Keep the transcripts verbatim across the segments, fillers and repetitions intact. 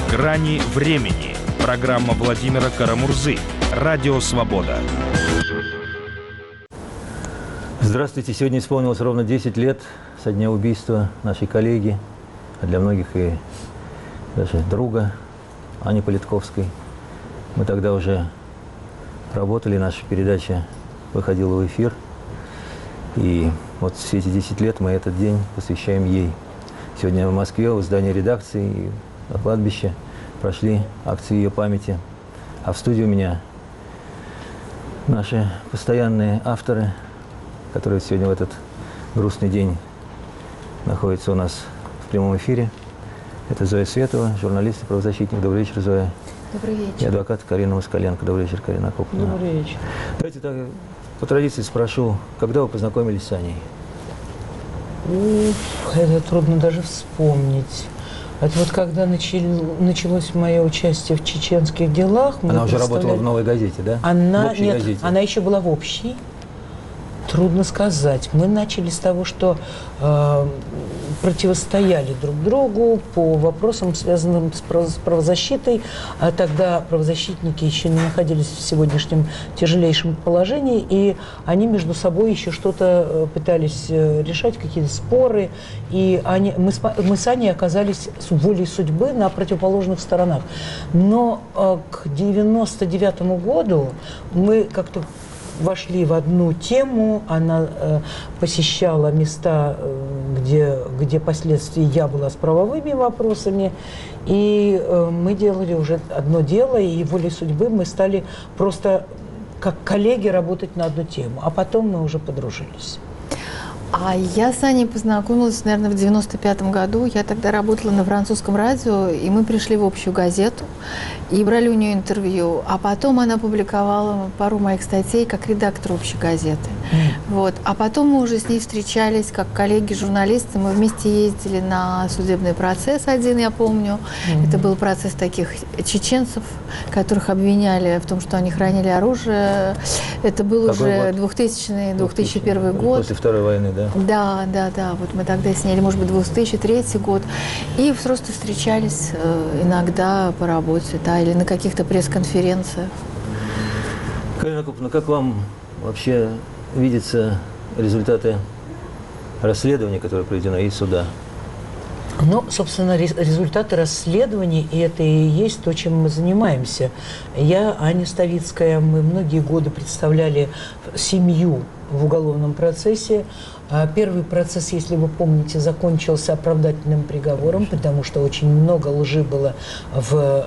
«Грани времени». Программа Владимира Карамурзы. Радио «Свобода». Здравствуйте. Сегодня исполнилось ровно десять лет со дня убийства нашей коллеги, а для многих и даже друга Ани Политковской. Мы тогда уже работали, наша передача выходила в эфир. И вот все эти десять лет мы этот день посвящаем ей. Сегодня в Москве, в здании редакции и на кладбище прошли акции ее памяти. А в студии у меня наши постоянные авторы, которые сегодня в этот грустный день находятся у нас в прямом эфире. Это Зоя Светова, журналист и правозащитник. Добрый вечер, Зоя. Добрый вечер. И адвокат Карина Москаленко. Добрый вечер, Карина Акопова. Добрый вечер. Давайте так, по традиции спрошу, когда вы познакомились с Аней? Это трудно даже вспомнить. Это вот когда начали, началось мое участие в чеченских делах. Она уже работала в «Новой газете», да? Она, в общей нет, газете. Она еще была в общей. Трудно сказать. Мы начали с того, что э, противостояли друг другу по вопросам, связанным с правозащитой. А тогда правозащитники еще не находились в сегодняшнем тяжелейшем положении, и они между собой еще что-то пытались решать, какие-то споры. И они, мы, с, мы с Аней оказались с волей судьбы на противоположных сторонах. Но э, к девяносто девятому году мы как-то вошли в одну тему, она э, посещала места, э, где, где впоследствии я была с правовыми вопросами, и э, мы делали уже одно дело, и волей судьбы мы стали просто как коллеги работать на одну тему, а потом мы уже подружились. А я с Аней познакомилась, наверное, в девяносто пятом году. Я тогда работала на французском радио, и мы пришли в общую газету и брали у нее интервью. А потом она публиковала пару моих статей как редактор общей газеты. Mm. Вот. А потом мы уже с ней встречались как коллеги-журналисты. Мы вместе ездили на судебный процесс один, я помню. Mm. Это был процесс таких чеченцев, которых обвиняли в том, что они хранили оружие. Это был Какой уже год? двухтысячный — две тысячи первый год. После Второй войны, да? Да, да, да. Вот мы тогда сняли, может быть, две тысячи третий год. И просто встречались э, иногда по работе, да, или на каких-то пресс-конференциях. Карина Акопова, как вам вообще видятся результаты расследования, которое проведено, и суда? Ну, собственно, результаты расследований, и это и есть то, чем мы занимаемся. Я, Аня Ставицкая, мы многие годы представляли семью в уголовном процессе. Первый процесс, если вы помните, закончился оправдательным приговором, потому что очень много лжи было в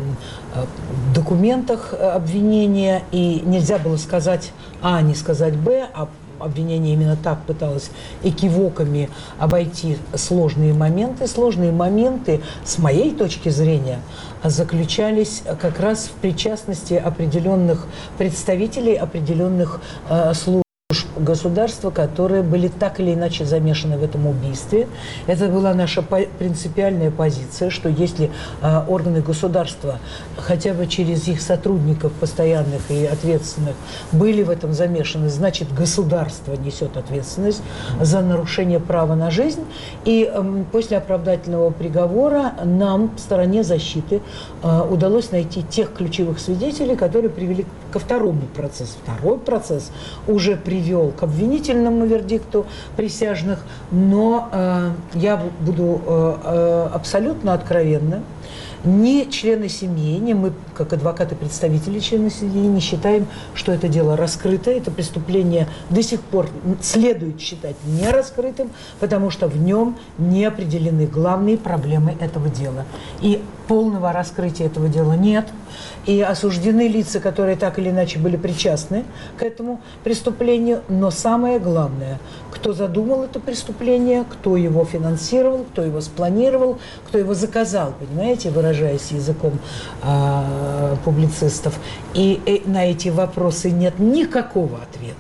документах обвинения, и нельзя было сказать А, не сказать Б, а обвинение именно так пыталось экивоками обойти сложные моменты. Сложные моменты, с моей точки зрения, заключались как раз в причастности определенных представителей, определенных э, служб государства, которые были так или иначе замешаны в этом убийстве. Это была наша по- принципиальная позиция, что если э, органы государства, хотя бы через их сотрудников постоянных и ответственных, были в этом замешаны, значит, государство несет ответственность за нарушение права на жизнь. И э, после оправдательного приговора нам, стороне защиты, э, удалось найти тех ключевых свидетелей, которые привели ко второму процессу. Второй процесс уже привел к обвинительному вердикту присяжных, но э, я буду э, э, абсолютно откровенна. Ни члены семьи, ни мы, как адвокаты-представители членов семьи, не считаем, что это дело раскрыто. Это преступление до сих пор следует считать не раскрытым, потому что в нем не определены главные проблемы этого дела. И полного раскрытия этого дела нет. И осуждены лица, которые так или иначе были причастны к этому преступлению. Но самое главное, кто задумал это преступление, кто его финансировал, кто его спланировал, кто его заказал, понимаете, выражаясь языком э, публицистов. И, и на эти вопросы нет никакого ответа.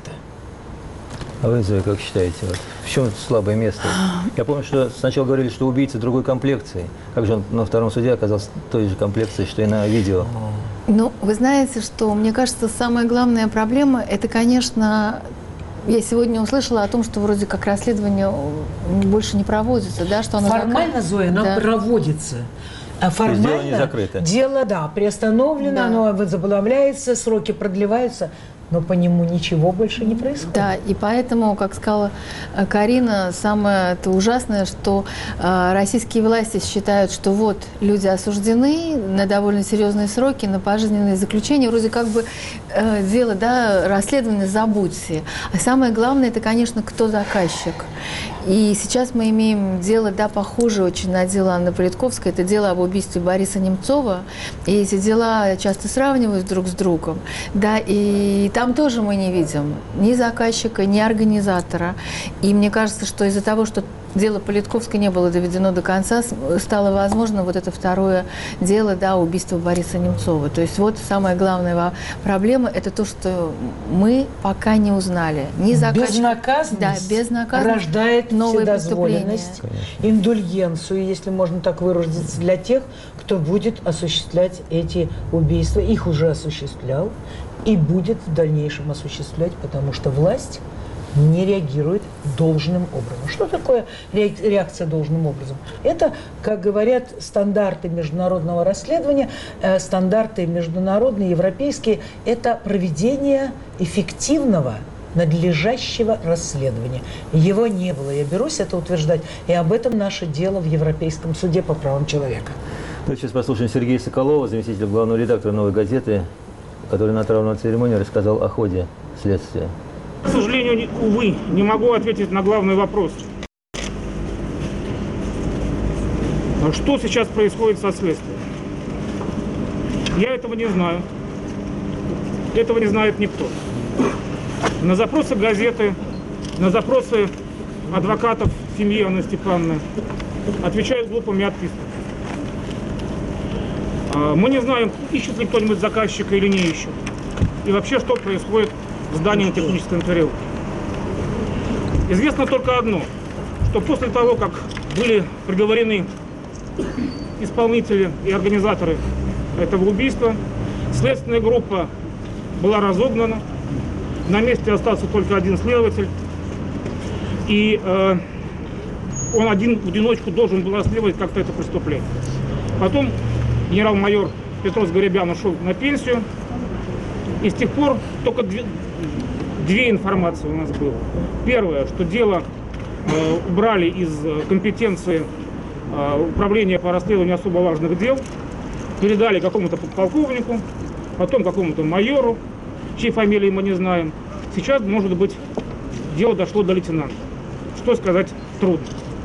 А вы, Зоя, как считаете, вот, в чем слабое место? Я помню, что сначала говорили, что убийца другой комплекции. Как же он на втором суде оказался той же комплекции, что и на видео? Ну, вы знаете, что, мне кажется, самая главная проблема – это, конечно, я сегодня услышала о том, что вроде как расследование больше не проводится, да, что оно формально, зак... Зоя, оно да. проводится. А формально дело не закрыто. Дело, да, приостановлено, Да. оно возобновляется, сроки продлеваются, но по нему ничего больше не происходит. Да, и поэтому, как сказала э, Карина, самое это ужасное, что э, российские власти считают, что вот люди осуждены на довольно серьезные сроки, на пожизненные заключения, вроде как бы э, дело, да, расследование забудьте. А самое главное, это, конечно, кто заказчик. И сейчас мы имеем дело, да, похоже очень на дело Анны Политковской, это дело об убийстве Бориса Немцова, и эти дела часто сравнивают друг с другом, да, и там тоже мы не видим ни заказчика, ни организатора. И мне кажется, что из-за того, что дело Политковской не было доведено до конца, стало возможно вот это второе дело, да, убийство Бориса Немцова. То есть вот самая главная проблема – это то, что мы пока не узнали. Ни заказчик... Безнаказанность, да, безнаказанность рождает новые вседозволенность, индульгенцию, если можно так выразиться, для тех, кто будет осуществлять эти убийства. Их уже осуществлял и будет в дальнейшем осуществлять, потому что власть не реагирует должным образом. Что такое реакция должным образом? Это, как говорят стандарты международного расследования, э, стандарты международные, европейские, это проведение эффективного, надлежащего расследования. Его не было. Я берусь это утверждать. И об этом наше дело в Европейском суде по правам человека. Ну, сейчас послушаем Сергея Соколова, заместителя главного редактора «Новой газеты», который на траурной церемонии рассказал о ходе следствия. К сожалению, увы, не могу ответить на главный вопрос. Что сейчас происходит со следствием? Я этого не знаю. Этого не знает никто. На запросы газеты, на запросы адвокатов семьи Анны Степановны отвечают глупыми отписками. Мы не знаем, ищет ли кто-нибудь заказчика или не ищет. И вообще, что происходит в здании на Техническом переулке. Известно только одно, что после того, как были приговорены исполнители и организаторы этого убийства, следственная группа была разогнана, на месте остался только один следователь, и э, он один в одиночку должен был расследовать как-то это преступление. Потом генерал-майор Петрос Горебян ушел на пенсию, и с тех пор только две, две информации у нас было. Первое, что дело э, убрали из компетенции э, управления по расследованию особо важных дел, передали какому-то подполковнику, потом какому-то майору, чьей фамилии мы не знаем. Сейчас, может быть, дело дошло до лейтенанта. Что сказать трудно.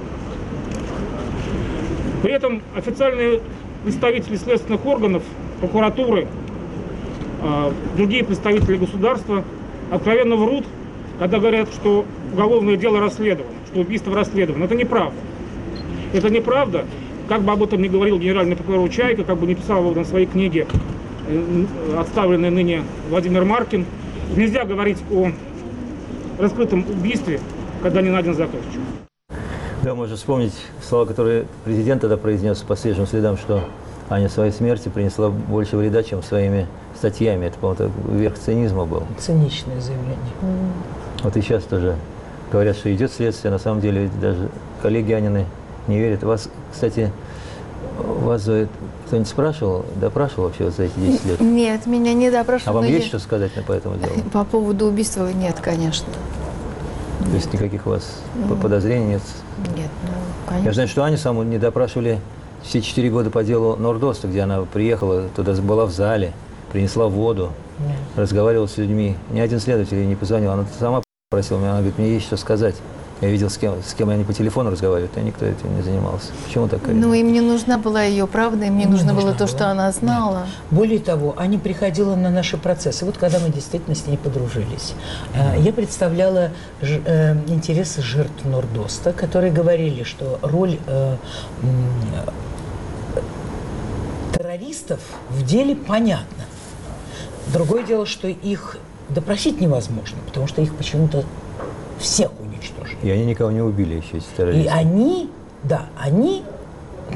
При этом официальные представители следственных органов, прокуратуры, э, другие представители государства откровенно врут, когда говорят, что уголовное дело расследовано, что убийство расследовано. Это неправда. Это неправда. Как бы об этом ни говорил генеральный прокурор Чайка, как бы не писал его на своей книге отставленный ныне Владимир Маркин, нельзя говорить о раскрытом убийстве, когда не найден заказчик. Да, можно вспомнить слова, которые президент тогда произнес по свежим следам, что Аня своей смерти принесла больше вреда, чем своими статьями. Это, по-моему, верх цинизма был. Циничное заявление. Вот и сейчас тоже говорят, что идет следствие. На самом деле даже коллеги Анины не верят. Вас, кстати, вас кто-нибудь спрашивал, допрашивал вообще вот за эти десять лет? Нет, меня не допрашивали. А вам но есть я- что сказать по этому делу? По поводу убийства нет, конечно. То есть никаких у вас подозрений нет? Нет, ну, Я конечно. знаю, что Аню саму не допрашивали все четыре года по делу Нордоста, где она приехала, туда была в зале, принесла воду, разговаривала с людьми. Ни один следователь ей не позвонил. Она сама просила меня, она говорит, мне есть что сказать. Я видел, с кем, с кем они по телефону разговаривают, а никто этим не занимался. Почему так? Ну, им не нужна была ее правда, им не Не нужно было нужна то, была. что она знала. Более того, Аня приходила на наши процессы. Вот когда мы действительно с ней подружились, э, я представляла ж- э, интересы жертв Нордоста, которые говорили, что роль э, м, террористов в деле понятна. Другое дело, что их допросить невозможно, потому что их почему-то всех уничтожили. И они никого не убили еще, эти И террористы. они, да, они, сколько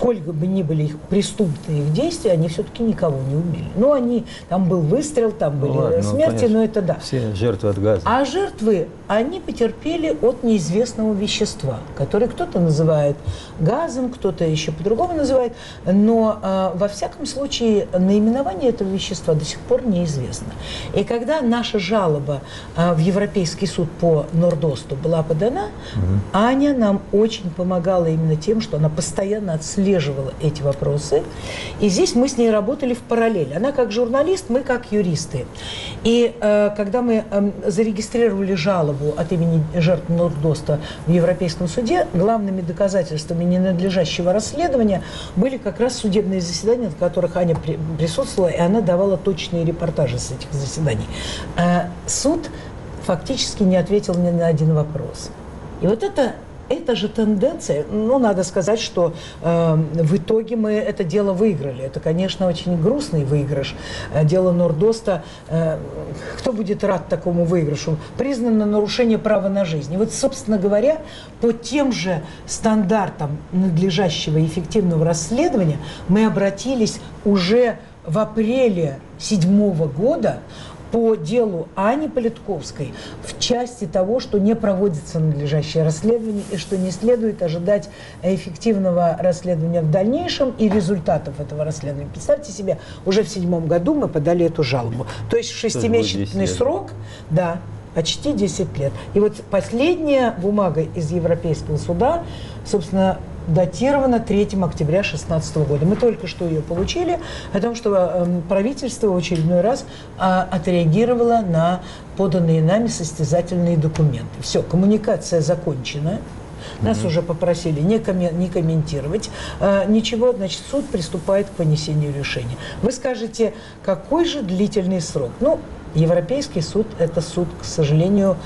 сколько бы ни были их преступные их действия, они все-таки никого не убили. Ну, они, там был выстрел, там были ну, ладно, смерти, ну, но это да. Все жертвы от газа. А жертвы, они потерпели от неизвестного вещества, которое кто-то называет газом, кто-то еще по-другому называет, но э, во всяком случае наименование этого вещества до сих пор неизвестно. И когда наша жалоба э, в Европейский суд по Нордосту была подана, угу. Аня нам очень помогала именно тем, что она постоянно отслеживала эти вопросы. И здесь мы с ней работали в параллель. Она как журналист, мы как юристы. И э, когда мы э, зарегистрировали жалобу от имени жертв Нордоста в Европейском суде, главными доказательствами ненадлежащего расследования были как раз судебные заседания, на которых Аня при, присутствовала, и она давала точные репортажи с этих заседаний. Э, суд фактически не ответил ни на один вопрос. И вот это, это же тенденция, ну, надо сказать, что э, в итоге мы это дело выиграли. Это, конечно, очень грустный выигрыш. Дело Нордоста, э, кто будет рад такому выигрышу? Признано нарушение права на жизнь. И вот, собственно говоря, по тем же стандартам надлежащего и эффективного расследования мы обратились уже в апреле седьмого года по делу Ани Политковской в части того, что не проводится надлежащее расследование и что не следует ожидать эффективного расследования в дальнейшем и результатов этого расследования. Представьте себе, уже в седьмом году мы подали эту жалобу. То есть шестимесячный срок, да, почти десять лет. И вот последняя бумага из Европейского суда, собственно, датирована третьего октября две тысячи шестнадцатого года. Мы только что ее получили, о том, что э, правительство в очередной раз э, отреагировало на поданные нами состязательные документы. Все, коммуникация закончена. Нас mm-hmm. уже попросили не, коммен, не комментировать э, ничего, значит, суд приступает к вынесению решения. Вы скажете, какой же длительный срок? Ну, Европейский суд – это суд, к сожалению,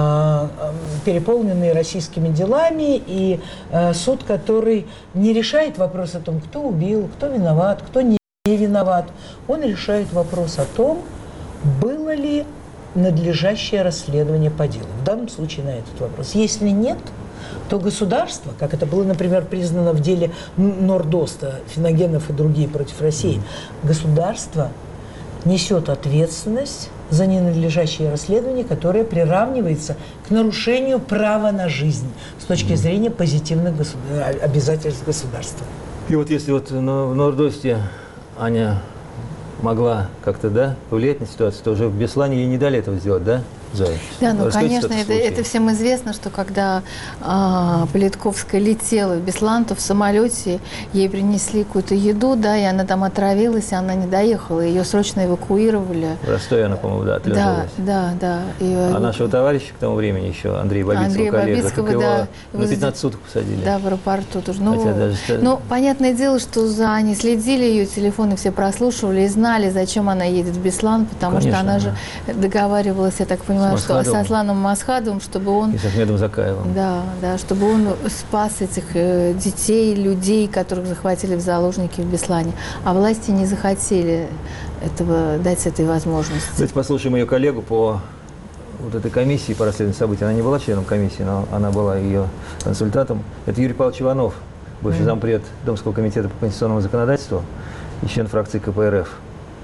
переполненный российскими делами, и суд, который не решает вопрос о том, кто убил, кто виноват, кто не виноват. Он решает вопрос о том, было ли надлежащее расследование по делу. В данном случае на этот вопрос. Если нет, то государство, как это было, например, признано в деле Нордоста, Финогенов и другие против России, государство несет ответственность за ненадлежащее расследование, которое приравнивается к нарушению права на жизнь с точки зрения позитивных государ... обязательств государства. И вот если вот в Нордосте Аня могла как-то, да, повлиять на ситуацию, то уже в Беслане ей не дали этого сделать, да? Зоя? Да, ну, конечно, это, это всем известно, что когда а, Политковская летела в Беслан, то в самолете ей принесли какую-то еду, да, и она там отравилась, и она не доехала, ее срочно эвакуировали. В Ростове она, по-моему, да, отлежалась. Да, да, да. И, а нашего товарища к тому времени еще, Андрея Бабицкого, Андрея коллега, Бабицкого, как да, его на пятнадцать суток посадили. Да, в аэропорту тоже. Ну, даже... ну, понятное дело, что за Аней следили, ее телефоны все прослушивали и знали, зачем она едет в Беслан, потому Конечно, что она да. же договаривалась, я так понимаю, с что со Асланом Масхадовым, чтобы он... И с Ахмедом Закаевым. Да, да, чтобы он спас этих э, детей, людей, которых захватили в заложники в Беслане. А власти не захотели этого, дать этой возможности. Давайте послушаем ее коллегу по вот этой комиссии по расследованию событий. Она не была членом комиссии, но она была ее консультантом. Это Юрий Павлович Иванов, бывший mm-hmm. зампред Домского комитета по конституционному законодательству и член фракции ка пэ эр эф.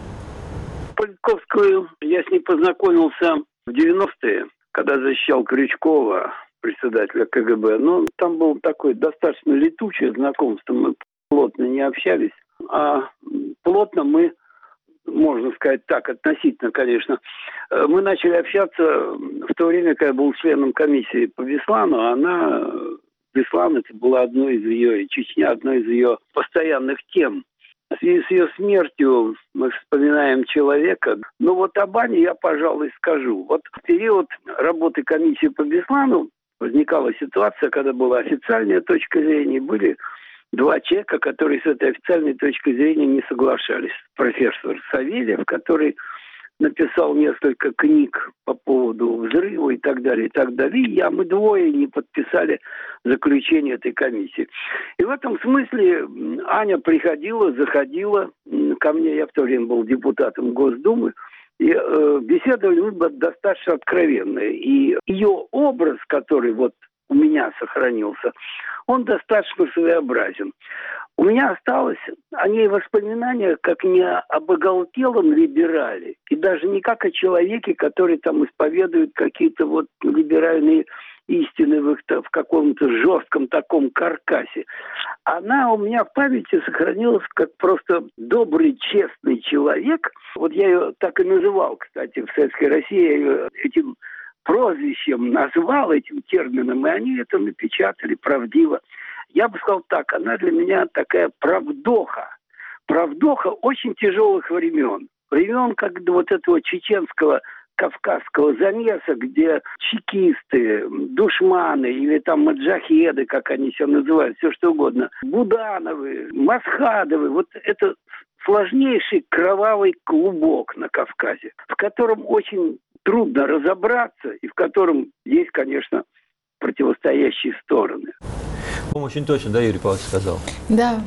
Политковскую я с ней познакомился в девяностые, когда защищал Крючкова, председателя ка гэ бэ. Ну, там было такое достаточно летучее знакомство, мы плотно не общались, а плотно мы, можно сказать так, относительно, конечно, мы начали общаться в то время, когда я был членом комиссии по Беслану, а она, Беслан, это была одной из ее, Чечня, одной из ее постоянных тем. В связи с ее смертью мы вспоминаем человека. Но вот об Ане я, пожалуй, скажу. Вот в период работы комиссии по Беслану возникала ситуация, когда была официальная точка зрения, были два человека, которые с этой официальной точкой зрения не соглашались. Профессор Савельев, который написал несколько книг по поводу взрыва и так далее, и так далее. И я, мы двое не подписали заключение этой комиссии. И в этом смысле Аня приходила, заходила ко мне, я в то время был депутатом Госдумы, и э, беседовали мы достаточно откровенные. И ее образ, который вот у меня сохранился, он достаточно своеобразен. У меня осталось о ней воспоминания как не об оголтелом либерале, и даже не как о человеке, который там исповедует какие-то вот либеральные истины в, их, в каком-то жестком таком каркасе. Она у меня в памяти сохранилась как просто добрый, честный человек. Вот я ее так и называл, кстати, в Советской России, я ее этим прозвищем назвал, этим термином, и они это напечатали правдиво. Я бы сказал так, она для меня такая правдоха. Правдоха очень тяжелых времен. Времен, как вот этого чеченского, кавказского замеса, где чекисты, душманы или там маджахеды, как они себя называют, все что угодно, Будановы, Масхадовы, вот это сложнейший кровавый клубок на Кавказе, в котором очень трудно разобраться и в котором есть, конечно, противостоящие стороны. По-моему, очень точно, да, Юрий Павлович сказал? Да.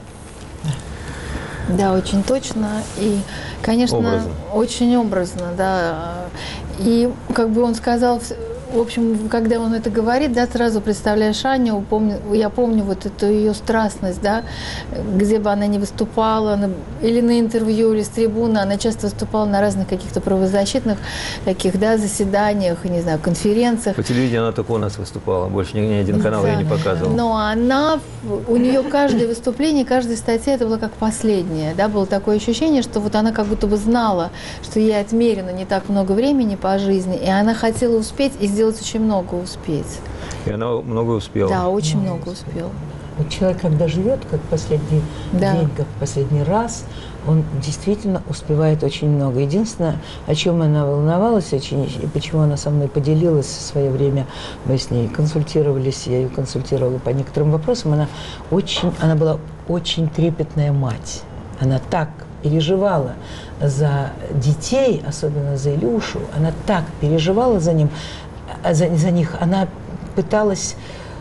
Да, очень точно. И, конечно, образно. Очень образно, да. И, как бы он сказал, в общем, когда он это говорит, да, сразу представляешь Аню, помню, я помню вот эту ее страстность, да, где бы она ни выступала, на, или на интервью, или с трибуны, она часто выступала на разных каких-то правозащитных таких, да, заседаниях, не знаю, конференциях. По телевидению она только у нас выступала, больше ни, ни один канал да, ее не показывал. Но она, у нее каждое выступление, каждая статья, это было как последнее, да, было такое ощущение, что вот она как будто бы знала, что ей отмерено не так много времени по жизни, и она хотела успеть и сделать очень много успеть. И она много успела. Да, очень ну, много успела. Вот человек, когда живет, как последний да. день, как последний раз, он действительно успевает очень много. Единственное, о чем она волновалась очень, и почему она со мной поделилась в свое время, мы с ней консультировались, я ее консультировала по некоторым вопросам, она, очень, она была очень трепетная мать. Она так переживала за детей, особенно за Илюшу, она так переживала за ним, за, за них, она пыталась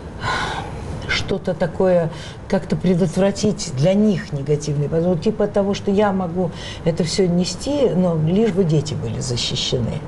что-то такое как-то предотвратить для них негативные, ну, типа того, что я могу это все нести, но лишь бы дети были защищены.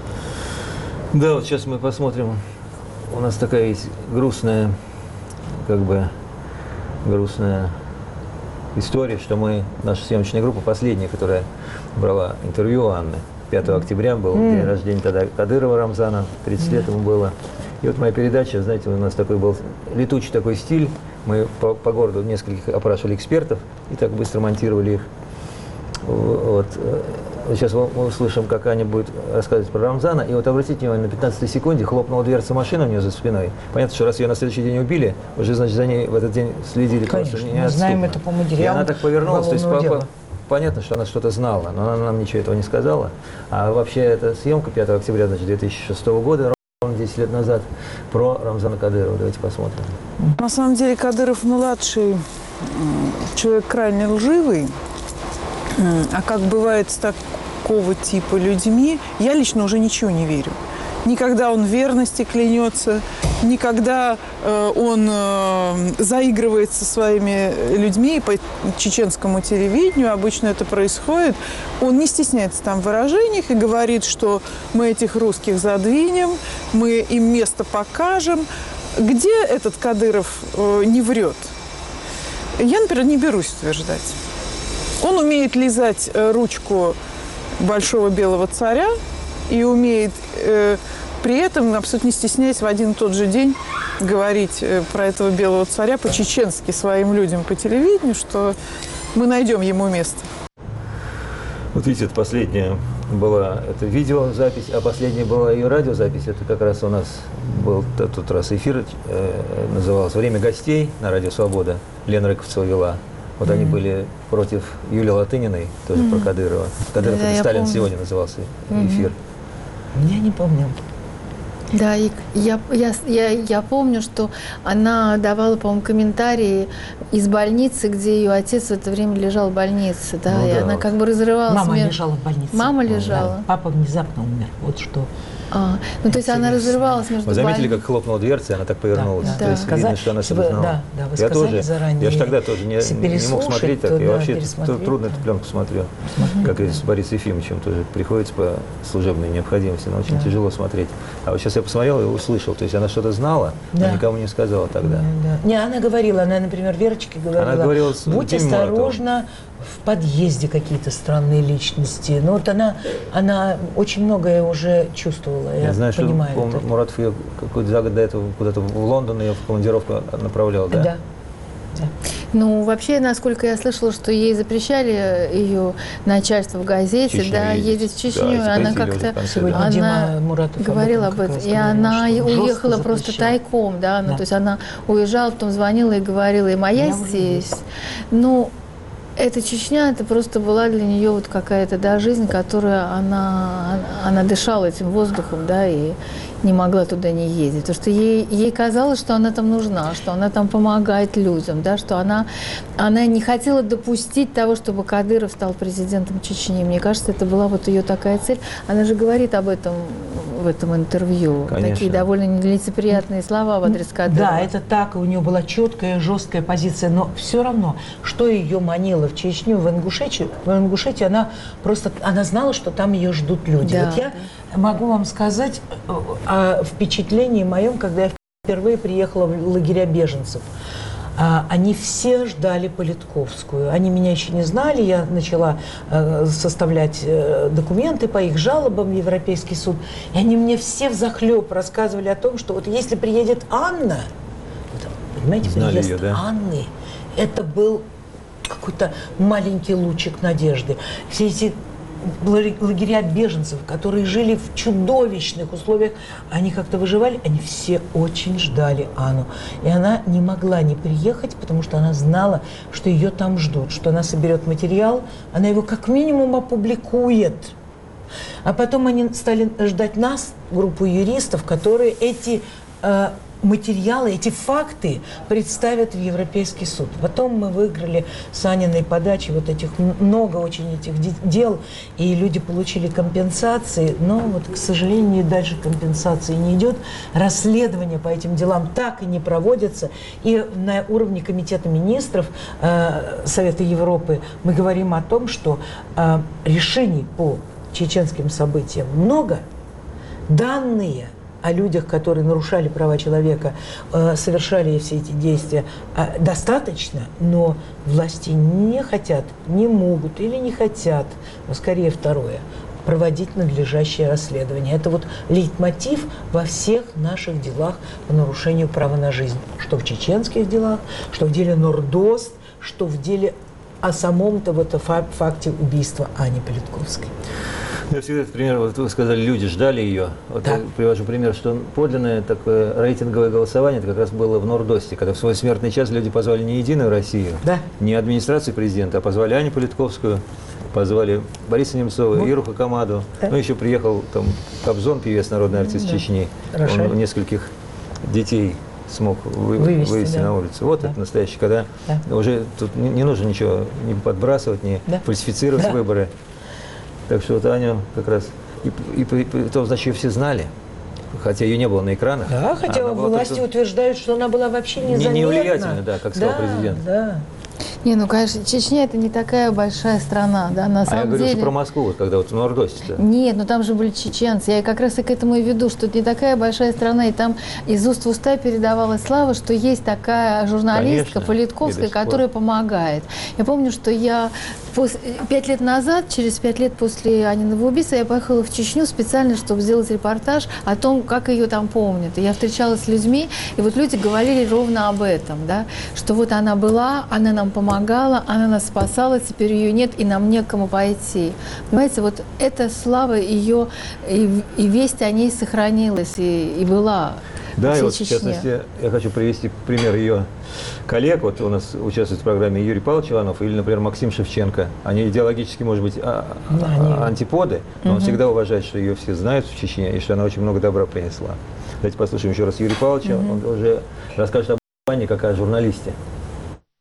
Да, вот сейчас мы посмотрим, у нас такая есть грустная, как бы, грустная история, что мы, наша съемочная группа, последняя, которая брала интервью у Анны, пятого октября был mm. день рождения тогда Кадырова Рамзана, тридцать лет ему было. И вот моя передача, знаете, у нас такой был летучий такой стиль. Мы по, по городу нескольких опрашивали экспертов и так быстро монтировали их. Вот. Вот сейчас мы услышим, как Аня будет рассказывать про Рамзана. И вот обратите внимание, на пятнадцатой секунде хлопнула дверца машины у нее за спиной. Понятно, что раз ее на следующий день убили, уже, значит, за ней в этот день следили. Конечно, просто мы знаем это по материалам. И она так повернулась, то есть по, понятно, что она что-то знала, но она нам ничего этого не сказала. А вообще, эта съемка пятого октября, значит, две тысячи шестого года, ровно десять лет назад, про Рамзана Кадырова. Давайте посмотрим. На самом деле Кадыров-младший человек крайне лживый, а как бывает с такого типа людьми, я лично уже ничего не верю. Никогда он в верности клянется, никогда э, он э, заигрывает со своими людьми по чеченскому телевидению, обычно это происходит. Он не стесняется там в выражениях и говорит, что мы этих русских задвинем, мы им место покажем. Где этот Кадыров э, не врет? Я, например, не берусь утверждать. Он умеет лизать э, ручку большого белого царя, и умеет э, при этом, абсолютно не стесняясь, в один и тот же день говорить э, про этого белого царя по-чеченски своим людям по телевидению, что мы найдем ему место. Вот видите, это последняя была это видеозапись, а последняя была ее радиозапись. Это как раз у нас был тот раз эфир, э, назывался «Время гостей» на Радио Свобода. Лена Рыковцева вела. Вот mm-hmm. они были против Юлии Латыниной, тоже mm-hmm. про Кадырова. Кадыров да, и Сталин помню. Сегодня назывался эфир. Mm-hmm. Я не помню. Да, и я, я, я, я помню, что она давала, по-моему, комментарии из больницы, где ее отец в это время лежал в больнице, да, ну, и да. она как бы разрывалась. Мама между... лежала в больнице. Мама лежала. Да. Папа внезапно умер. Вот что А, ну, то есть она разрывалась между Вы заметили, больными? как хлопнула дверца, и она так повернулась? Да, То да. есть Сказать, видно, что она чтобы- себя знала. да, да, вы я сказали тоже, заранее. я же тогда тоже не, Если не мог переслушать, смотреть так. то Я да, вообще пересмотреть, трудно да. эту пленку смотрю, как и с Борисом Ефимовичем тоже приходится по служебной необходимости, но очень Да. тяжело смотреть. А вот сейчас я посмотрел и услышал, то есть она что-то знала, Да. но никому не сказала тогда. Да, да. Не, она говорила, она, например, Верочке говорила, Она говорила с будь Димой Маратовым. осторожна, в подъезде какие-то странные личности. Ну вот она, она очень многое уже чувствовала, я, Я знаю, что понимаю по-моему, это. Муратов ее какой-то за год до этого куда-то в Лондон ее в командировку направлял, да? Да. Да. Ну, вообще, насколько я слышала, что ей запрещали ее начальство в газете, Чечню да, ездить. ездить в Чечню, Да, и она запретили уже в как-то, конце, Сегодня да. она Дима Муратов говорила об об этом этом, как и раз она говорил, что уехала жестко просто запрещала. тайком, да, ну, Да. то есть она уезжала, потом звонила и говорила им, а я, Я уже здесь. Ну, эта Чечня, это просто была для нее вот какая-то, да, жизнь, которую она, она дышала этим воздухом, да, и не могла туда не ездить. Потому что ей, ей казалось, что она там нужна, что она там помогает людям, да, что она, она не хотела допустить того, чтобы Кадыров стал президентом Чечни. Мне кажется, это была вот ее такая цель. Она же говорит об этом в этом интервью. Конечно. Такие довольно нелицеприятные слова в адрес Кадырова. Да, это так, у нее была четкая, жесткая позиция, но все равно, что ее манило в Чечню, в Ингушетию, в Ингушетии она просто, она знала, что там ее ждут люди. Да, вот я могу вам сказать о впечатлении моем, когда я впервые приехала в лагеря беженцев. А, Они все ждали Политковскую. Они меня еще не знали. Я начала э, составлять э, документы по их жалобам в Европейский суд. И они мне все взахлеб рассказывали о том, что вот если приедет Анна, вот, понимаете, Знали приезд ее, да? Анны, это был какой-то маленький лучик надежды. Все эти лагеря беженцев, которые жили в чудовищных условиях, они как-то выживали, они все очень ждали Анну. И она не могла не приехать, потому что она знала, что ее там ждут, что она соберет материал, она его как минимум опубликует. А потом они стали ждать нас, группу юристов, которые эти э, материалы, эти факты представят в Европейский суд. Потом мы выиграли с Аниной подачей вот этих много очень этих де- дел, и люди получили компенсации, но вот, к сожалению, дальше компенсации не идет. Расследования по этим делам так и не проводятся. И на уровне Комитета министров э, Совета Европы мы говорим о том, что э, решений по чеченским событиям много, данные о людях, которые нарушали права человека, э, совершали все эти действия, э, достаточно, но власти не хотят, не могут или не хотят, но скорее второе, проводить надлежащее расследование. Это вот лейтмотив во всех наших делах по нарушению права на жизнь. Что в чеченских делах, что в деле Нордост, что в деле о самом-то вот факте убийства Ани Политковской. Я всегда этот пример, вот вы сказали, люди ждали ее. Вот Да. я привожу пример, что подлинное такое рейтинговое голосование, это как раз было в Нордосте, когда в свой смертный час люди позвали не Единую Россию, Да. не администрацию президента, а позвали Аню Политковскую, позвали Бориса Немцова, Вот. Иру Хакамаду. Да. Ну, еще приехал там Кобзон, певец, народный артист Да. Чечни. Рошаль. Он нескольких детей смог вы- Вывести, вывести да. на улицу. Вот Да. это настоящий, когда Да. уже тут не, не нужно ничего не подбрасывать, не Да. фальсифицировать Да. выборы. Так что вот Аню как раз... И, и, и, и то, значит, ее все знали, хотя ее не было на экранах. Да, хотя Она была власти только утверждают, что она была вообще не- незаметна. невлиятельна, да, как сказал Да, президент. Да. Не, ну, конечно, Чечня это не такая большая страна, да, на А я самом говорил, деле. что про Москву, вот когда вот в Нордосте-то. Нет, но там же были чеченцы. Я как раз и к этому и веду, что это не такая большая страна, и там из уст в уста передавалась слава, что есть такая журналистка Конечно, Политковская, и до сих пор. которая помогает. Я помню, что я пос- пять лет назад, через пять лет после Аниного убийства, я поехала в Чечню специально, чтобы сделать репортаж о том, как ее там помнят. И я встречалась с людьми, и вот люди говорили ровно об этом, да, что вот она была, она нам помогала, она нас спасала, теперь ее нет, и нам некому пойти. Понимаете, вот эта слава ее, и, и весть о ней сохранилась, и, и была Да, во и всей вот в Чечне. частности, я хочу привести пример ее коллег. Вот у нас участвует в программе Юрий Павлович Иванов или, например, Максим Шевченко. Они идеологически, может быть, а- Да, а- они- антиподы, но он всегда уважает, что ее все знают в Чечне и что она очень много добра принесла. Давайте послушаем еще раз Юрия Павловича. Он уже расскажет об Анне как о журналисте.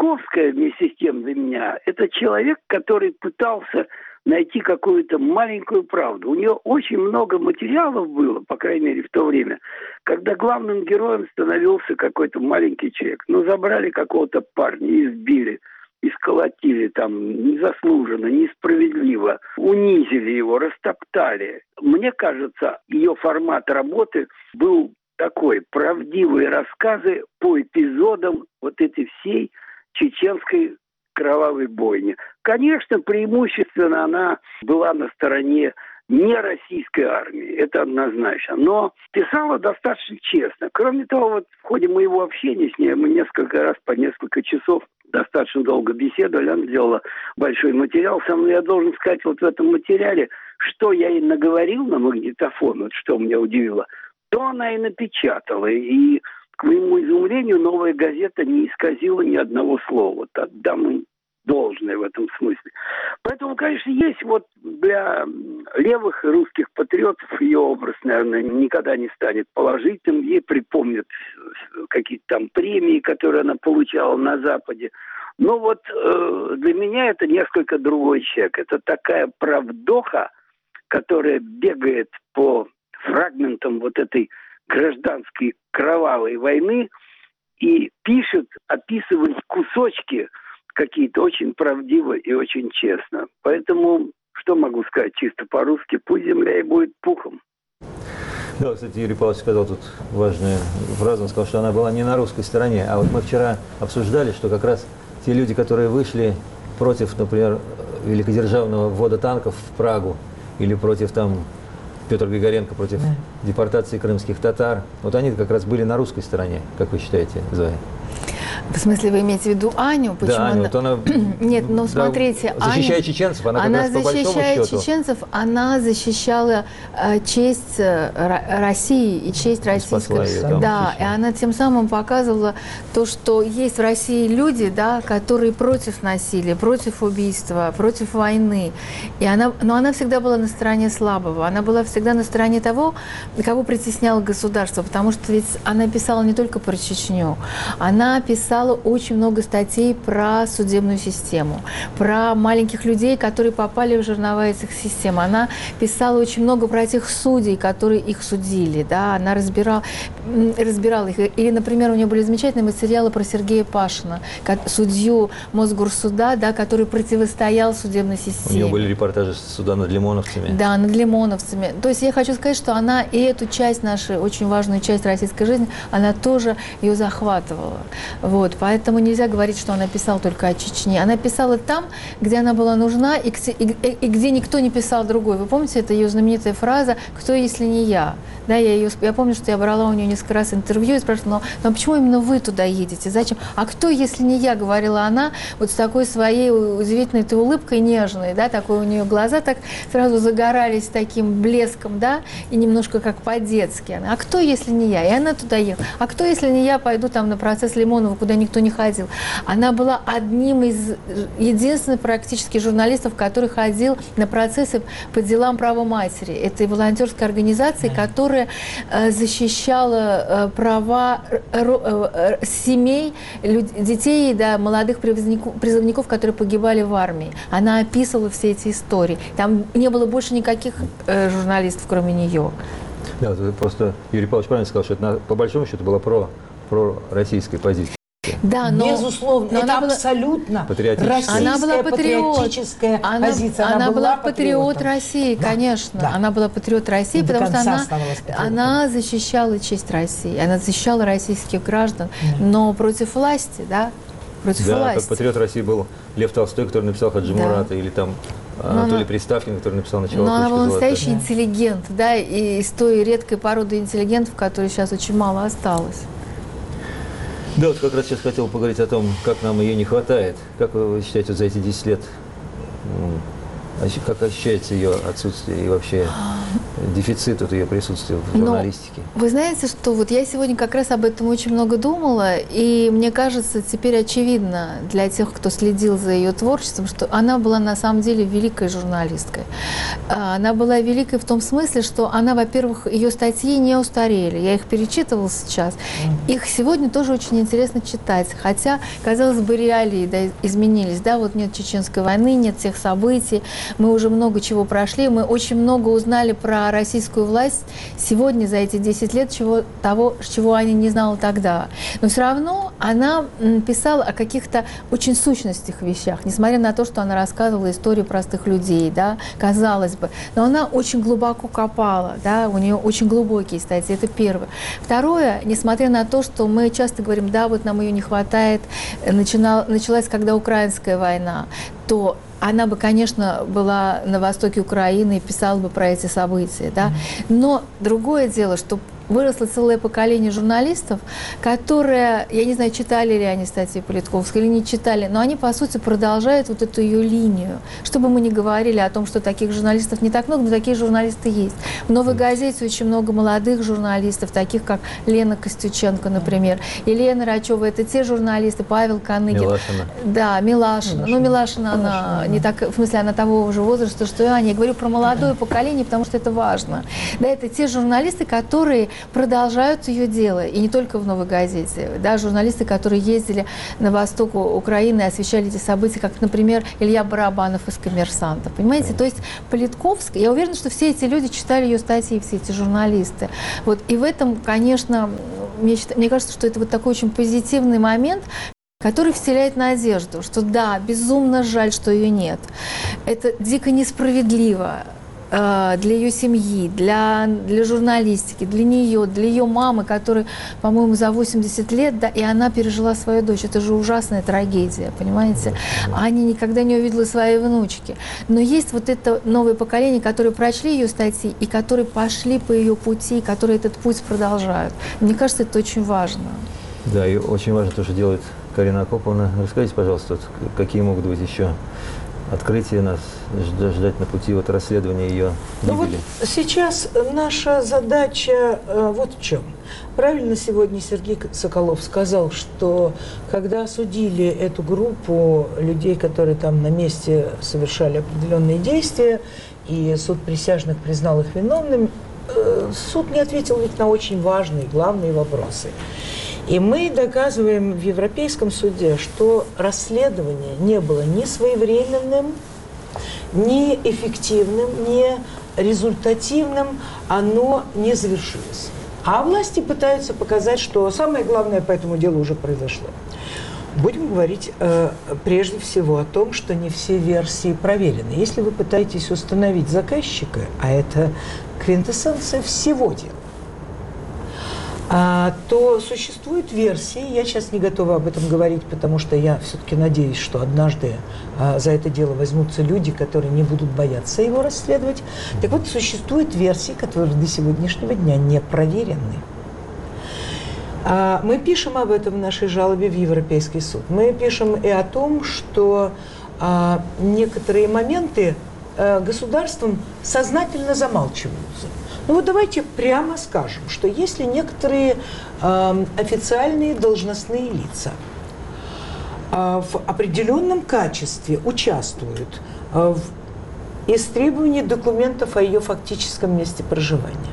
Политковская вместе с тем для меня – это человек, который пытался найти какую-то маленькую правду. У нее очень много материалов было, по крайней мере, в то время, когда главным героем становился какой-то маленький человек. Ну, забрали какого-то парня, избили, исколотили там незаслуженно, несправедливо, унизили его, растоптали. Мне кажется, ее формат работы был такой: правдивые рассказы по эпизодам вот этой всей чеченской кровавой бойни. Конечно, преимущественно она была на стороне не российской армии, это однозначно, но писала достаточно честно. Кроме того, вот в ходе моего общения с ней, мы несколько раз по несколько часов достаточно долго беседовали, она сделала большой материал со мной. Я должен сказать, вот в этом материале, что я ей наговорил на магнитофон, вот что меня удивило, то она и напечатала. И, к моему изумлению, «Новая газета» не исказила ни одного слова. Вот отдам им должное в этом смысле. Поэтому, конечно, есть вот для левых русских патриотов ее образ, наверное, никогда не станет положительным. Ей припомнят какие-то там премии, которые она получала на Западе. Но вот э, для меня это несколько другой человек. Это такая правдоха, которая бегает по фрагментам вот этой гражданской кровавой войны и пишет, описывает кусочки какие-то очень правдиво и очень честно. Поэтому, что могу сказать чисто по-русски, пусть земля и будет пухом. Да, кстати, Юрий Павлович сказал тут важную фразу, он сказал, что она была не на русской стороне. А вот мы вчера обсуждали, что как раз те люди, которые вышли против, например, великодержавного ввода танков в Прагу, или против там Петр Григоренко, против да. депортации крымских татар, вот они как раз были на русской стороне, как вы считаете, Зоя? В смысле, вы имеете в виду Аню? Почему да, Аню, она... вот она... Нет, но смотрите, да, защищая Аня... чеченцев, она, она как раз по защищая большому счету... чеченцев, она защищала э, честь э, России и честь российской... Ее, да, и она тем самым показывала то, что есть в России люди, да, которые против насилия, против убийства, против войны. И она... Но она всегда была на стороне слабого, она была всегда на стороне того, кого притесняло государство, потому что ведь она писала не только про Чечню, она писала очень много статей про судебную систему, про маленьких людей, которые попали в жернова этих систем. Она писала очень много про этих судей, которые их судили. Да? Она разбирала, разбирала их. Или, например, у нее были замечательные материалы про Сергея Пашина, судью Мосгорсуда, да, который противостоял судебной системе. У нее были репортажи суда над лимоновцами. Да, над лимоновцами. То есть я хочу сказать, что она и эту часть нашей, очень важную часть российской жизни, она тоже ее захватывала. Вот, поэтому нельзя говорить, что она писала только о Чечне. Она писала там, где она была нужна, и, и, и где никто не писал другой. Вы помните, это ее знаменитая фраза «Кто, если не я?». Да, я, ее, я помню, что я брала у нее несколько раз интервью и спрашивала, но, но почему именно вы туда едете? Зачем? А кто, если не я, говорила она, вот с такой своей удивительной этой улыбкой нежной, да, такой у нее глаза так сразу загорались таким блеском, да, и немножко как по-детски. А кто, если не я? И она туда ехала. А кто, если не я, пойду там на процесс Лимонова, куда никто не ходил? Она была одним из единственных практически журналистов, который ходил на процессы по делам права матери. Это волонтерская организация, которая защищала права семей, детей, да, молодых призывников, которые погибали в армии. Она описывала все эти истории. Там не было больше никаких журналистов, кроме нее. Да, вот просто Юрий Павлович правильно сказал, что это по большому счету была про, про российская позиция. Да, но, безусловно, но это абсолютно российская она была патриот. патриотическая она, позиция. Она, она была, была патриот России, да, конечно. Да. Она была патриот России, и потому что она, она защищала честь России, она защищала российских граждан, да. но против власти, да, против да, власти. Как патриот России был Лев Толстой, который написал Хаджи Мурата, да. или там Анатолий она, Приставкин, который написал «Начало». Но она была настоящий да. интеллигент, да, и из той редкой породы интеллигентов, которой сейчас очень мало осталось. Да, вот как раз сейчас хотел поговорить о том, как нам ее не хватает. Как вы считаете, вот за эти десять лет, как ощущается ее отсутствие и вообще дефицит от ее присутствия в Но журналистике. Вы знаете, что вот я сегодня как раз об этом очень много думала, и мне кажется, теперь очевидно для тех, кто следил за ее творчеством, что она была на самом деле великой журналисткой. Она была великой в том смысле, что она, во-первых, ее статьи не устарели. Я их перечитывала сейчас. Их сегодня тоже очень интересно читать. Хотя, казалось бы, реалии да, изменились. Да? Вот нет Чеченской войны, нет всех событий. Мы уже много чего прошли. Мы очень много узнали про российскую власть сегодня за эти десять лет, чего, того, чего Аня не знала тогда. Но все равно она писала о каких-то очень сущностных вещах, несмотря на то, что она рассказывала историю простых людей, да, казалось бы. Но она очень глубоко копала, да, у нее очень глубокие статьи, это первое. Второе, несмотря на то, что мы часто говорим, да, вот нам ее не хватает, начинал, началась когда украинская война, то она бы, конечно, была на востоке Украины и писала бы про эти события, да. Но другое дело, что выросло целое поколение журналистов, которые, я не знаю, читали ли они статьи Политковской или не читали, но они, по сути, продолжают вот эту ее линию. Чтобы мы не говорили о том, что таких журналистов не так много, но такие журналисты есть. В «Новой газете» очень много молодых журналистов, таких как Лена Костюченко, например, и Лена Рачева. Это те журналисты, Павел Каныгин. Милашина. Да, Милашина. Милашина. Ну, Милашина, она Милашина, не так, в смысле, она того же возраста, что и Аня. Я говорю про молодое поколение, потому что это важно. Да, это те журналисты, которые продолжают ее дело, и не только в «Новой газете», да, журналисты, которые ездили на восток Украины и освещали эти события, как, например, Илья Барабанов из «Коммерсанта», понимаете? То есть Политковская, я уверена, что все эти люди читали ее статьи, все эти журналисты. Вот, и в этом, конечно, мне, мне кажется, что это вот такой очень позитивный момент, который вселяет надежду, что да, безумно жаль, что ее нет. Это дико несправедливо для ее семьи, для, для журналистики, для нее, для ее мамы, которой, по-моему, за восемьдесят лет, да, и она пережила свою дочь. Это же ужасная трагедия, понимаете? Аня никогда не увидела своей внучки. Но есть вот это новое поколение, которые прочли ее статьи и которые пошли по ее пути, которые этот путь продолжают. Мне кажется, это очень важно. Да, и очень важно то, что делает Карина Акоповна. Расскажите, пожалуйста, какие могут быть еще открытие нас ждать на пути вот расследования ее гибели? Ну вот сейчас наша задача э, вот в чем. Правильно сегодня Сергей Соколов сказал, что когда осудили эту группу людей, которые там на месте совершали определенные действия, и суд присяжных признал их виновными, э, суд не ответил ведь на очень важные, главные вопросы. И мы доказываем в Европейском суде, что расследование не было ни своевременным, ни эффективным, ни результативным, оно не завершилось. А власти пытаются показать, что самое главное по этому делу уже произошло. Будем говорить э, прежде всего о том, что не все версии проверены. Если вы пытаетесь установить заказчика, а это квинтэссенция всего дела, А, то существуют версии, я сейчас не готова об этом говорить, потому что я все-таки надеюсь, что однажды а, за это дело возьмутся люди, которые не будут бояться его расследовать. Так вот, существуют версии, которые до сегодняшнего дня не проверены. А, мы пишем об этом в нашей жалобе в Европейский суд. Мы пишем и о том, что а, некоторые моменты а, государством сознательно замалчиваются. Ну вот давайте прямо скажем, что если некоторые э, официальные должностные лица э, в определенном качестве участвуют э, в истребовании документов о ее фактическом месте проживания,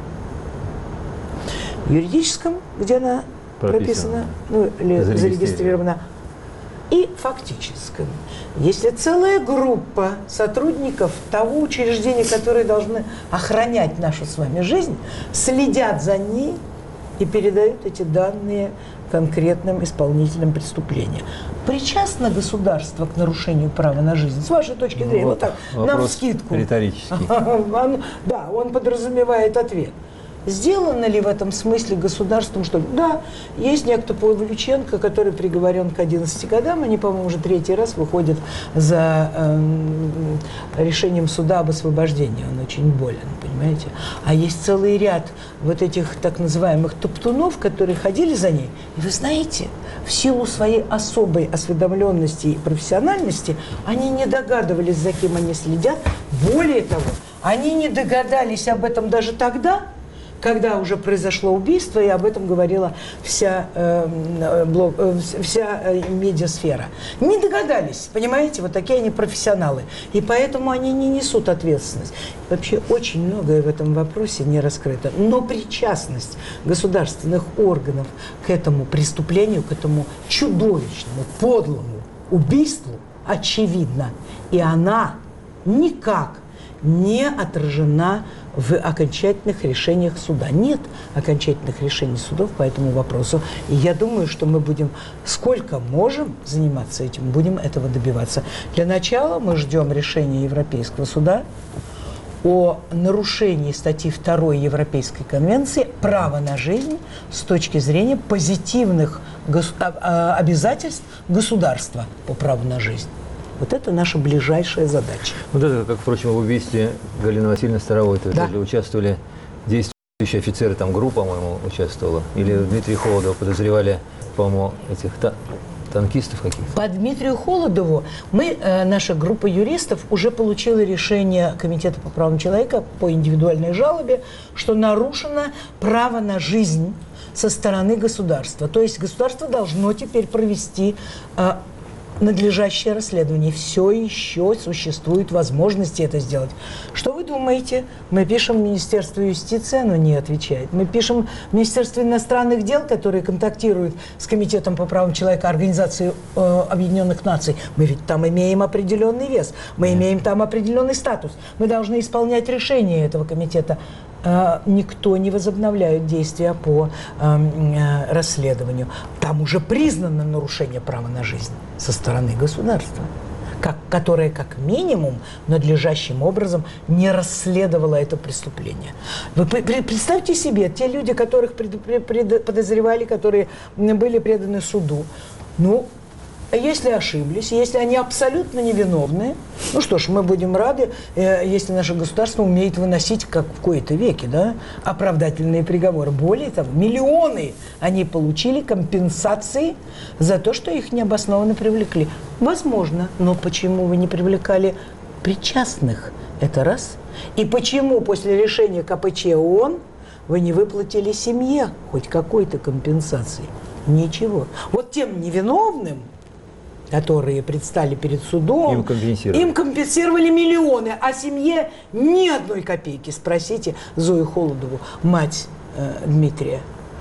в юридическом, где она прописана, ну, или зарегистрирована, и фактическом. Если целая группа сотрудников того учреждения, которые должны охранять нашу с вами жизнь, следят за ней и передают эти данные конкретным исполнителям преступления. Причастно государство к нарушению права на жизнь? С вашей точки зрения, ну, вот так, навскидку. Риторический. Да, он подразумевает ответ. Сделано ли в этом смысле государством что-то? Да, есть некто Павлюченко, который приговорен к одиннадцати годам, они, по-моему, уже третий раз выходят за э, решением суда об освобождении. Он очень болен, понимаете? А есть целый ряд вот этих так называемых топтунов, которые ходили за ней. И вы знаете, в силу своей особой осведомленности и профессиональности, они не догадывались, за кем они следят. Более того, Они не догадались об этом даже тогда, когда уже произошло убийство, и об этом говорила вся, э, блог, э, вся э, медиасфера. Не догадались, понимаете, вот такие они профессионалы. И поэтому они не несут ответственность. Вообще очень многое в этом вопросе не раскрыто. Но причастность государственных органов к этому преступлению, к этому чудовищному, подлому убийству очевидна. И она никак не отражена в окончательных решениях суда. Нет окончательных решений судов по этому вопросу. И я думаю, что мы будем, сколько можем заниматься этим, будем этого добиваться. Для начала мы ждем решения Европейского суда о нарушении статьи второй Европейской конвенции «Право на жизнь» с точки зрения позитивных гос- обязательств государства по праву на жизнь. Вот это наша ближайшая задача. Вот это, как, впрочем, в убийстве Галины Васильевны Старовой. Да. Участвовали действующие офицеры, там группа, по-моему, участвовала. Или Дмитрия Холодова подозревали, по-моему, этих та- танкистов каких-то. По Дмитрию Холодову мы, э, наша группа юристов, уже получила решение Комитета по правам человека по индивидуальной жалобе, что нарушено право на жизнь со стороны государства. То есть государство должно теперь провести э, надлежащее расследование. Все еще существуют возможности это сделать. Что вы думаете? Мы пишем Министерство юстиции, оно не отвечает. Мы пишем Министерство иностранных дел, которые контактируют с Комитетом по правам человека Организации э, Объединенных Наций. Мы ведь там имеем определенный вес. Мы имеем там определенный статус. Мы должны исполнять решения этого комитета. Никто не возобновляет действия по э, расследованию. Там уже признано нарушение права на жизнь со стороны государства, как, которое как минимум надлежащим образом не расследовало это преступление. Вы представьте себе, те люди, которых пред, пред, подозревали, которые были преданы суду, ну, если ошиблись, если они абсолютно невиновны, ну что ж, мы будем рады, э, если наше государство умеет выносить, как в кои-то веки, да, оправдательные приговоры. Более того, миллионы они получили компенсации за то, что их необоснованно привлекли. Возможно, но почему вы не привлекали причастных? Это раз. И почему после решения ка пэ че ООН вы не выплатили семье хоть какой-то компенсации? Ничего. Вот тем невиновным, которые предстали перед судом, им компенсировали. им компенсировали миллионы, а семье ни одной копейки. Спросите Зою Холодову, мать э, Дмитрия.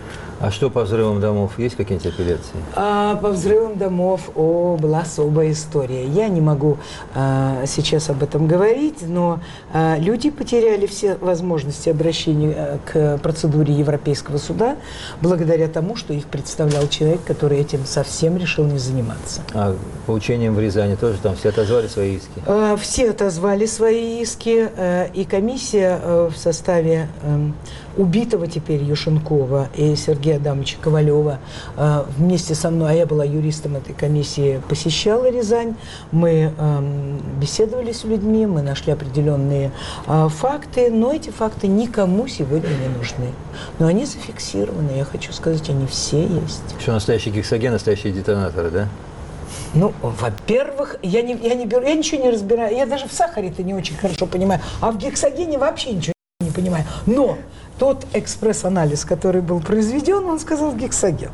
А что по взрывам домов? Есть какие-нибудь апелляции? А по взрывам домов о, была особая история. Я не могу а, сейчас об этом говорить, но а, люди потеряли все возможности обращения а, к процедуре Европейского суда благодаря тому, что их представлял человек, который этим совсем решил не заниматься. А по учениям в Рязани тоже там все отозвали свои иски? А, все отозвали свои иски, а, и комиссия а, в составе а, убитого теперь Юшенкова и Сергея Адамовича Ковалева э, вместе со мной, а я была юристом этой комиссии, посещала Рязань. Мы э, беседовали с людьми, мы нашли определенные э, факты, но эти факты никому сегодня не нужны. Но они зафиксированы, я хочу сказать, они все есть. Что настоящий гексоген, настоящие детонаторы, да? Ну, во-первых, я, не, я, не беру, я ничего не разбираю, я даже в сахаре-то не очень хорошо понимаю, а в гексогене вообще ничего не понимаю. Но тот экспресс-анализ, который был произведен, он сказал гексоген.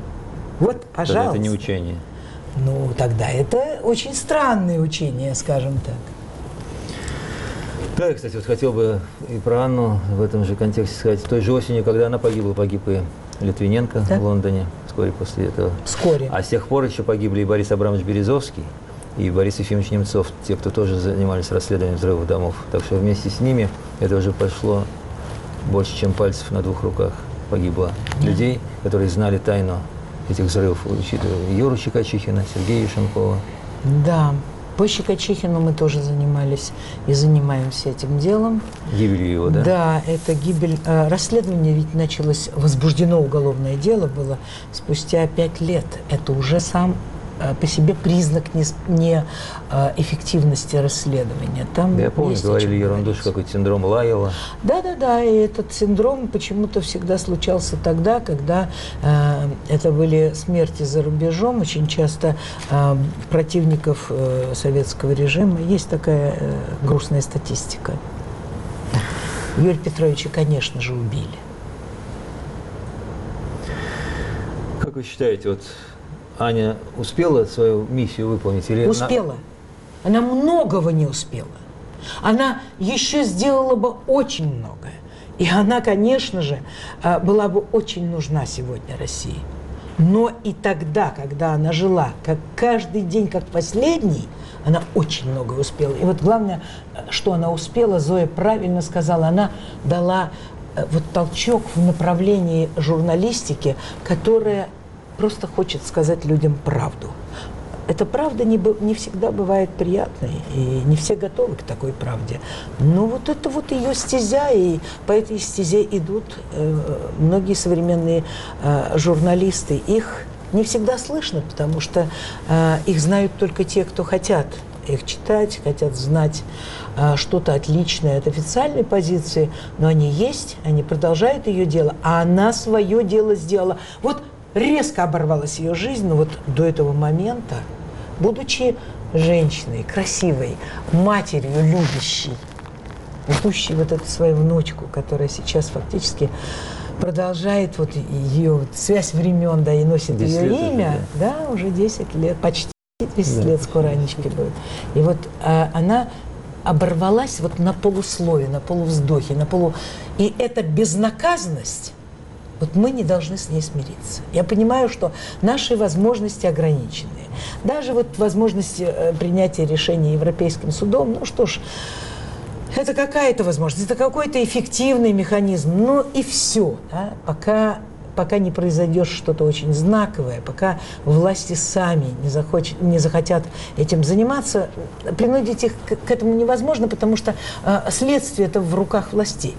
Вот, пожалуйста. Тогда это не учение. Ну, тогда это очень странное учение, скажем так. Да, я, кстати, вот хотел бы и про Анну в этом же контексте сказать. Той же осенью, когда она погибла, погиб и Литвиненко, да, в Лондоне, вскоре после этого. Вскоре. А с тех пор еще погибли и Борис Абрамович Березовский, и Борис Ефимович Немцов, те, кто тоже занимались расследованием взрывов домов. Так что вместе с ними это уже пошло больше, чем пальцев на двух руках погибло людей, которые знали тайну этих взрывов, учитывая Юру Щекочихина, Сергея Юшенкова. Да, по Щекочихину мы тоже занимались и занимаемся этим делом. Гибелью его, да? Да, это гибель. Расследование ведь началось, возбуждено уголовное дело было спустя пять лет. Это уже сам по себе признак неэффективности не расследования. Там да, я помню, говорили ерунду, что какой-то синдром Лайела. Да-да-да, и этот синдром почему-то всегда случался тогда, когда э, это были смерти за рубежом, очень часто э, противников э, советского режима. Есть такая э, грустная статистика. Юрия Петровича, конечно же, убили. Как вы считаете, вот Аня успела свою миссию выполнить? Или успела. Она... она многого не успела. Она еще сделала бы очень многое. И она, конечно же, была бы очень нужна сегодня России. Но и тогда, когда она жила, как каждый день, как последний, она очень много успела. И вот главное, что она успела, Зоя правильно сказала, она дала вот толчок в направлении журналистики, которая просто хочет сказать людям правду. Эта правда не, не всегда бывает приятной, и не все готовы к такой правде. Но вот это вот ее стезя, и по этой стезе идут э, многие современные э, журналисты. Их не всегда слышно, потому что э, их знают только те, кто хотят их читать, хотят знать э, что-то отличное от официальной позиции, но они есть, они продолжают ее дело, а она свое дело сделала. Вот резко оборвалась ее жизнь, но вот до этого момента, будучи женщиной, красивой, матерью, любящей, ждущей вот эту свою внучку, которая сейчас фактически продолжает вот ее вот связь времен, да, и носит ее имя, уже, да. да, уже десять лет, почти десять да. лет скоро Анечке будет. И вот а, она оборвалась вот на полуслове, на полувздохе, на полу... И эта безнаказанность, вот мы не должны с ней смириться. Я понимаю, что наши возможности ограничены. Даже вот возможности э, принятия решений Европейским судом, ну что ж, это какая-то возможность, это какой-то эффективный механизм, ну и все. Да? Пока, пока не произойдет что-то очень знаковое, пока власти сами не, захочет, не захотят этим заниматься, принудить их к, к этому невозможно, потому что э, следствие это в руках властей.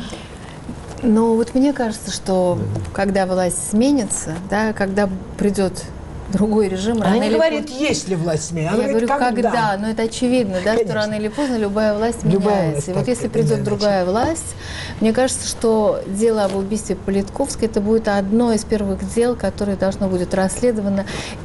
Но вот мне кажется, что когда власть сменится, да, когда придет другой режим, она не говорит, поздно... есть ли власть сменится. Я говорю, когда? когда, но это очевидно, да, что рано или поздно любая власть любая меняется. Власть, и вот если придет другая значит. власть, мне кажется, что дело об убийстве Политковской это будет одно из первых дел, которое должно будет расследовано.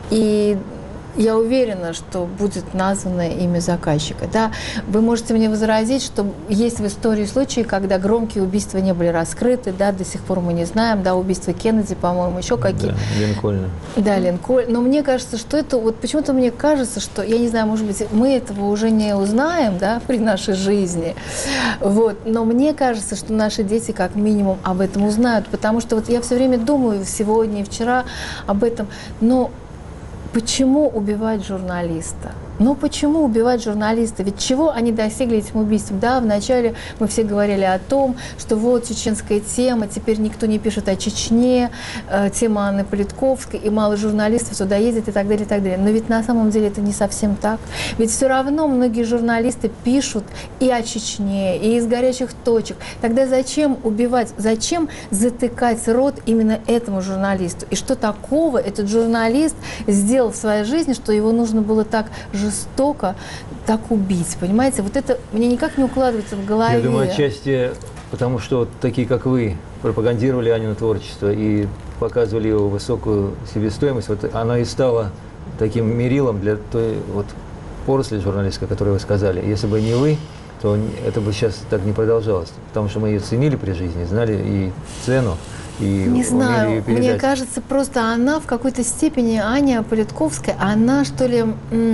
И я уверена, что будет названо имя заказчика. Да? Вы можете мне возразить, что есть в истории случаи, когда громкие убийства не были раскрыты, да, до сих пор мы не знаем, да, убийство Кеннеди, по-моему, еще какие-то. Да, Линкольна. Да, Линкольн. Но мне кажется, что это, вот почему-то мне кажется, что, я не знаю, может быть, мы этого уже не узнаем, да, при нашей жизни, вот, но мне кажется, что наши дети как минимум об этом узнают, потому что вот я все время думаю сегодня и вчера об этом, но почему убивать журналиста? Ну почему убивать журналиста? Ведь чего они достигли этим убийством? Да, вначале мы все говорили о том, что вот чеченская тема, теперь никто не пишет о Чечне, э, тема Анны Политковской, и мало журналистов туда ездит и так далее, и так далее. Но ведь на самом деле это не совсем так. Ведь все равно многие журналисты пишут и о Чечне, и из горячих точек. Тогда зачем убивать, зачем затыкать рот именно этому журналисту? И что такого этот журналист сделал в своей жизни, что его нужно было так жестоко так убить, понимаете? Вот это мне никак не укладывается в голове. Я думаю, отчасти потому, что вот такие, как вы, пропагандировали Анину творчество и показывали его высокую себестоимость, вот оно и стало таким мерилом для той вот поросли журналистской, о которой вы сказали. Если бы не вы, то это бы сейчас так не продолжалось, потому что мы ее ценили при жизни, знали и цену. И не знаю, мне кажется, просто она в какой-то степени, Аня Политковская, она что ли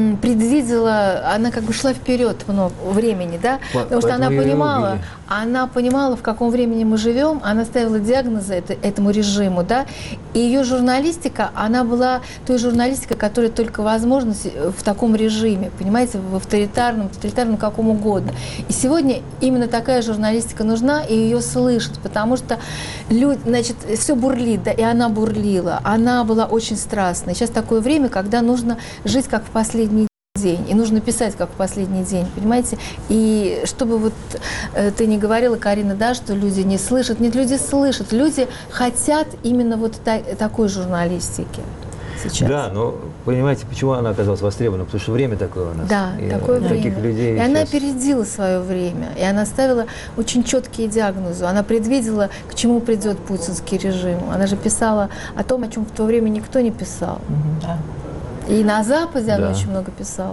предвидела, она как бы шла вперед много времени, да, По потому что она понимала, она понимала, в каком времени мы живем, она ставила диагнозы это, этому режиму, да, и ее журналистика, она была той журналистикой, которая только возможна в таком режиме, понимаете, в авторитарном, тоталитарном, каком угодно. И сегодня именно такая журналистика нужна, и ее слышат, потому что люди, значит, все бурлит, да, и она бурлила, она была очень страстной. Сейчас такое время, когда нужно жить как в последний день, и нужно писать как в последний день, понимаете? И чтобы вот э, ты не говорила, Карина, да, что люди не слышат. Нет, люди слышат, люди хотят именно вот та, такой журналистики сейчас. Да, но понимаете, почему она оказалась востребована? Потому что время такое у нас. Да, и такое время. Людей и сейчас... она опередила свое время, и она ставила очень четкие диагнозы. Она предвидела, к чему придет путинский режим. Она же писала о том, о чем в то время никто не писал. Mm-hmm. Да. И на Западе она да. очень много писала.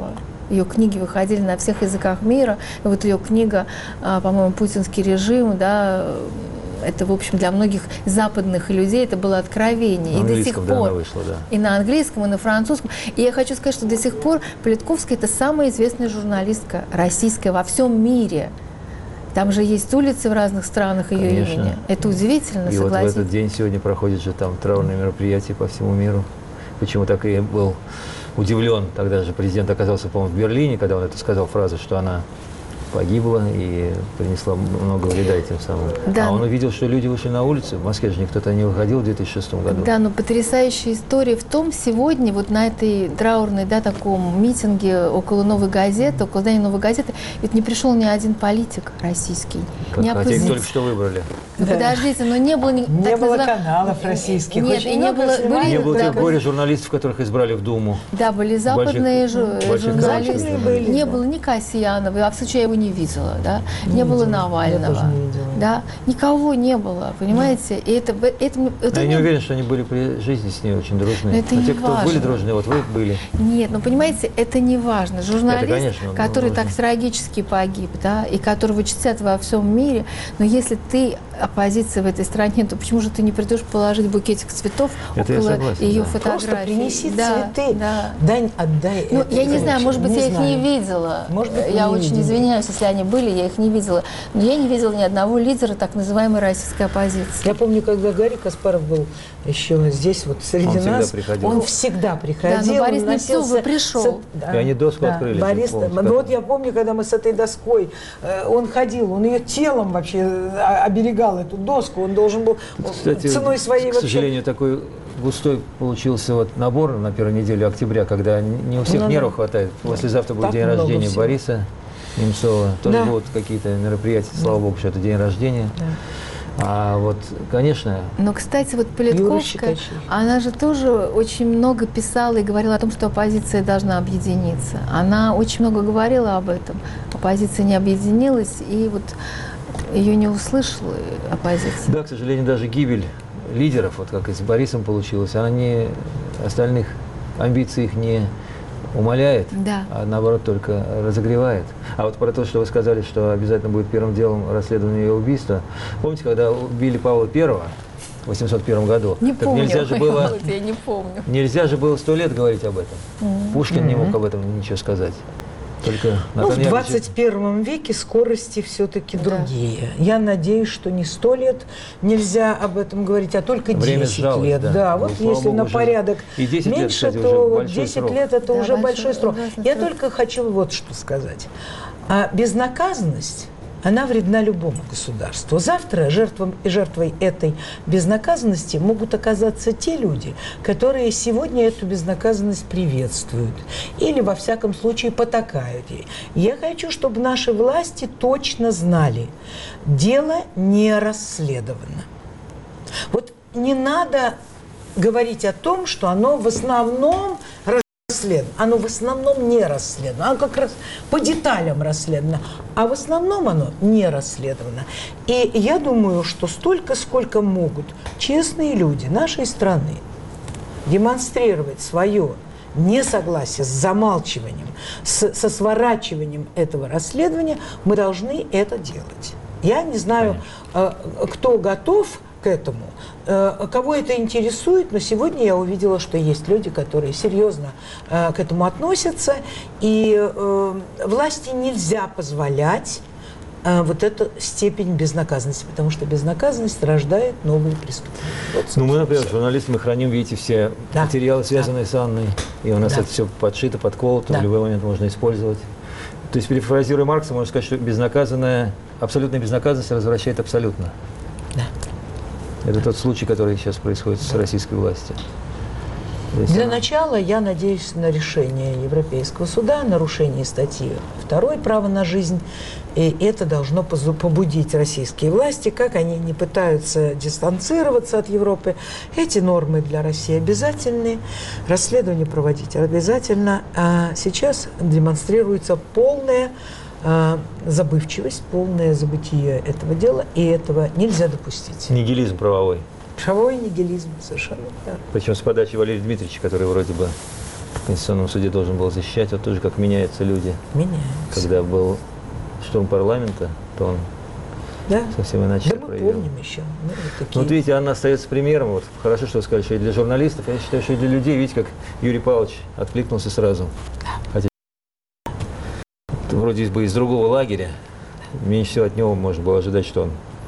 Ее книги выходили на всех языках мира. И вот ее книга, по-моему, «Путинский режим», да, это, в общем, для многих западных людей это было откровение. На и до сих да, пор, она вышла, да. И на английском, и на французском. И я хочу сказать, что до сих пор Политковская – это самая известная журналистка российская во всем мире. Там же есть улицы в разных странах ее Конечно. имени. Это удивительно, и согласитесь. Вот в этот день сегодня проходят же там траурные мероприятия по всему миру. Почему так и был удивлен. Тогда же президент оказался, по-моему, в Берлине, когда он это сказал фразу, что она погибла и принесла много вреда этим самым. Да, а он но... увидел, что люди вышли на улицу. В Москве же никто-то не выходил в две тысячи шестом году. Да, но потрясающая история в том, сегодня вот на этой траурной, да, таком митинге около Новой газеты, около здания Новой газеты, ведь не пришел ни один политик российский. Как, не хотя их только что выбрали. Ну, да. Подождите, но не было... Не так было называем... каналов российских. Нет, Очень и не было... Были, не было да, тех горе журналистов, которых избрали в Думу. Да, были западные больших, жу... журналисты. Больших были, не да. было ни Касьянова, а в случае я его не видела, да. Не, не было Навального. Не да, никого не было, понимаете? И это, это, это я не... не уверен, что они были при жизни с ней очень дружные. Это но не те, кто важно. были дружные, вот вы были. Нет, ну понимаете, это не важно. Журналист, это, конечно, который важно. так трагически погиб, да, и которого чтят во всем мире, но если ты оппозиция в этой стране, то почему же ты не придешь положить букетик цветов это около согласен, ее да. фотографии? Просто принеси да, цветы, да. дань отдай. Ну, это, я не конечно, знаю, может быть, не я их знаю. не видела. Может быть, я не очень видели. извиняюсь, если они были, я их не видела. Но я не видела ни одного лидера так называемой российской оппозиции. Я помню, когда Гарри Каспаров был еще здесь, вот среди он нас, всегда приходил. он всегда приходил. Да, но Борис он носился Немцов пришел. с- да, И они доску да, открыли, Борис, я помню, ну, вот я помню, когда мы с этой доской, э, он ходил, он ее телом вообще э, оберегал, эту доску, он должен был э, Кстати, ценой своей к вообще... сожалению, такой густой получился вот набор на первую неделю октября, когда не у всех Ну, нервов да. хватает. Послезавтра будет Так день много рождения всего. Бориса Немцова. Тоже Да. будут какие-то мероприятия, слава богу, что это день рождения. А вот, конечно, Но, кстати, вот Юра Политковская, Щекочев. она же тоже очень много писала и говорила о том, что оппозиция должна объединиться. Она очень много говорила об этом. Оппозиция не объединилась, и вот ее не услышала оппозиция. да, к сожалению, даже гибель лидеров, вот как и с Борисом получилось, она не остальных амбиций их не умаляет, Да. а наоборот только разогревает. А вот про то, что вы сказали, что обязательно будет первым делом расследование ее убийства. Помните, когда убили Павла Первого в восемьсот первом году? Не так помню. нельзя же было, Вот я не помню. нельзя же было сто лет говорить об этом. Пушкин не мог об этом ничего сказать. Только Ну, в Натан Яковлевич- двадцать первом веке скорости все-таки Да. другие. Я надеюсь, что не сто лет нельзя об этом говорить, а только Время десять сжалось, лет. да. Да, Ну, вот слава если богу, на уже порядок и десять лет, меньше, кстати, уже то вот большой десять срок. лет это Да, уже большой, большой срок. ужасный Я срок. только хочу вот что сказать. А безнаказанность, она вредна любому государству. Завтра жертвам и жертвой этой безнаказанности могут оказаться те люди, которые сегодня эту безнаказанность приветствуют или, во всяком случае, потакают ей. Я хочу, чтобы наши власти точно знали, дело не расследовано. Вот не надо говорить о том, что оно в основном расследовано. Оно в основном не расследовано. Оно как раз по деталям расследовано. А в основном оно не расследовано. И я думаю, что столько, сколько могут честные люди нашей страны демонстрировать свое несогласие с замалчиванием, с, со сворачиванием этого расследования, мы должны это делать. Я не знаю, э, кто готов к этому, э, кого это интересует, но сегодня я увидела, что есть люди, которые серьезно э, к этому относятся, и э, власти нельзя позволять э, вот эту степень безнаказанности, потому что безнаказанность рождает новые преступления. Вот, Ну, мы, собственно, например, всё. журналисты, мы храним, видите, все Да. материалы, связанные с Анной, и у нас Да. это все подшито, подколото, Да. в любой момент можно использовать. То есть, перефразируя Маркса, можно сказать, что безнаказанная, абсолютная безнаказанность развращает абсолютно. Да. Это тот случай, который сейчас происходит с российской властью. Здесь Для она- начала я надеюсь на решение Европейского суда, нарушение статьи второй «Право на жизнь». И это должно позу- побудить российские власти, как они не пытаются дистанцироваться от Европы. Эти нормы для России обязательны, расследование проводить обязательно. А сейчас демонстрируется полная а, забывчивость, полное забытие этого дела, и этого нельзя допустить. Нигилизм правовой. Правовой нигилизм, совершенно верно. Причем с подачи Валерия Дмитриевича, который вроде бы в Конституционном суде должен был защищать. Вот тоже как меняются люди. Меняются. Когда был штурм парламента, то он Да? совсем иначе Да мы проявил. помним еще. Мы вот такие. Ну, вот видите, Анна остается примером. Вот хорошо, что вы сказали, что и для журналистов. Я считаю, что и для людей. Видите, как Юрий Павлович откликнулся сразу. Хотя вроде бы из другого лагеря. Меньше всего от него можно было ожидать, что он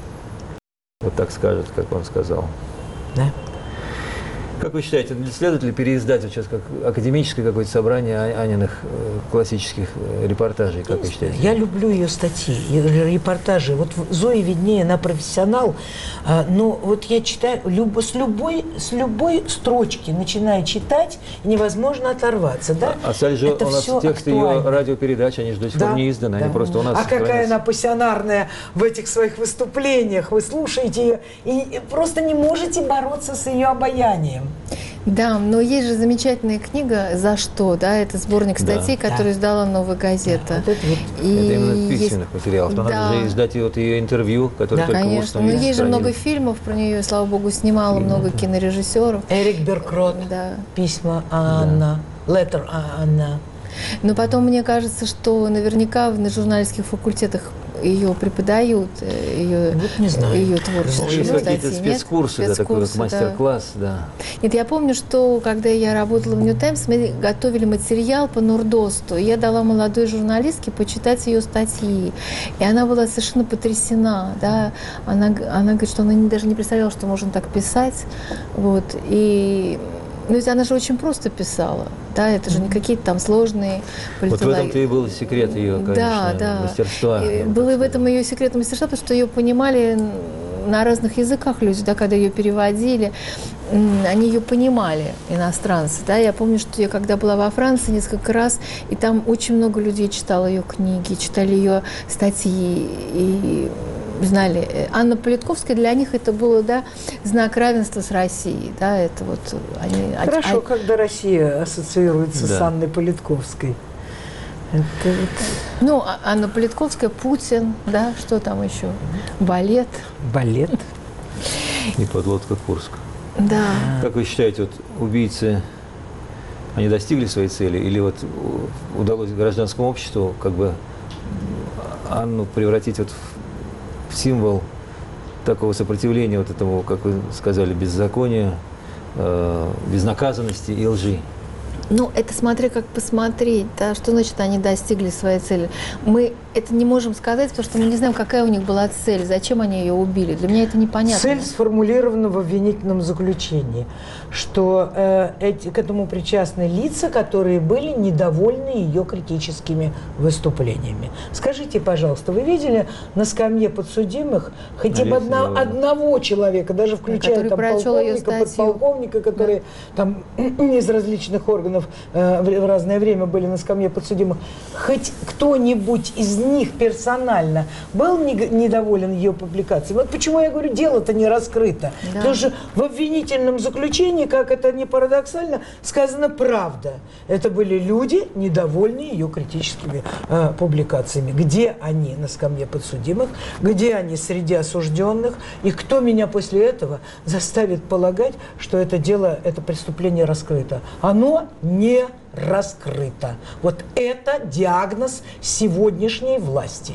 вот так скажет, как он сказал. Да. Как вы считаете, следует ли переиздать вот сейчас как академическое какое-то собрание А- Аниных э, классических э, репортажей? Как вы считаете? Я люблю ее статьи, ее репортажи. Вот Зоя виднее, она профессионал, а, но вот я читаю люб, с, любой, с любой строчки, начиная читать, невозможно оторваться. Да? А, а стали же Это у нас всё тексты ее актуально. радиопередач, они же до сих пор Да, не изданы, да. они просто у нас А какая сохранятся. она пассионарная в этих своих выступлениях. Вы слушаете ее и просто не можете бороться с ее обаянием. Да, но есть же замечательная книга «За что?», да, это сборник Да. статей, Да. который издала «Новая газета». Вот это вот. И Это именно есть- письменных материалов. Но Да. надо же издать и вот ее интервью, которое Да, только в Конечно, устном но виде есть же много сохранились. фильмов про нее, слава богу, снимала много кинорежиссеров. Эрик Беркрот. Да. Письма Анна. Letter Анна. Но потом мне кажется, что наверняка на журналистских факультетах ее преподают, э, ее, Вот не знаю. ее Ну, творчество. есть Ну, какие-то статьи. Нет? спецкурсы, да, такой как Спецкурсы, да. мастер-класс, да. Нет, я помню, что когда я работала в New Times, мы готовили материал по Нордосту. И я дала молодой журналистке почитать ее статьи. И она была совершенно потрясена. Да? Она, она говорит, что она не- даже не представляла, что можно так писать. Вот. И ну, ведь она же очень просто писала. Да? Это же не какие-то там сложные Вот в политологи- этом-то и был секрет ее, конечно, Да, да. мастерства. И я бы было так и в этом ее секретное мастерство, потому что ее понимали на разных языках люди, да, когда ее переводили, м, они ее понимали, иностранцы. Да. Я помню, что я когда была во Франции несколько раз, и там очень много людей читало ее книги, читали ее статьи и знали. Анна Политковская, для них это было, да, знак равенства с Россией. Да, это вот они, Хорошо, а- когда Россия ассоциируется с Да. Анной Политковской. Это вот ну, а- Анна Политковская, Путин, да, что там еще? Балет. балет. И подлодка Курск. Да. Как вы считаете, вот убийцы, они достигли своей цели? Или вот у- удалось гражданскому обществу как бы Анну превратить вот в, в символ такого сопротивления вот этому, как вы сказали, беззаконию, э, безнаказанности и лжи? Ну, это смотря как посмотреть, да, что значит они достигли своей цели. Мы это не можем сказать, потому что мы не знаем, какая у них была цель, зачем они ее убили. Для меня это непонятно. Цель сформулирована в обвинительном заключении, что э, эти, к этому причастны лица, которые были недовольны ее критическими выступлениями. Скажите, пожалуйста, вы видели на скамье подсудимых хотя бы Алексея одна- одного человека, даже включая который там, прочел ее полковника, статью. подполковника, которые там из различных органов э, в, в разное время были на скамье подсудимых, хоть кто-нибудь из них персонально был не- недоволен ее публикацией? Вот почему я говорю, дело-то не раскрыто. Да. Потому что в обвинительном заключении, как это не парадоксально, сказано правда. Это были люди, недовольные ее критическими э, публикациями. Где они на скамье подсудимых, где они среди осужденных, и кто меня после этого заставит полагать, что это дело, это преступление раскрыто? Оно не раскрыто. Вот это диагноз сегодняшней власти.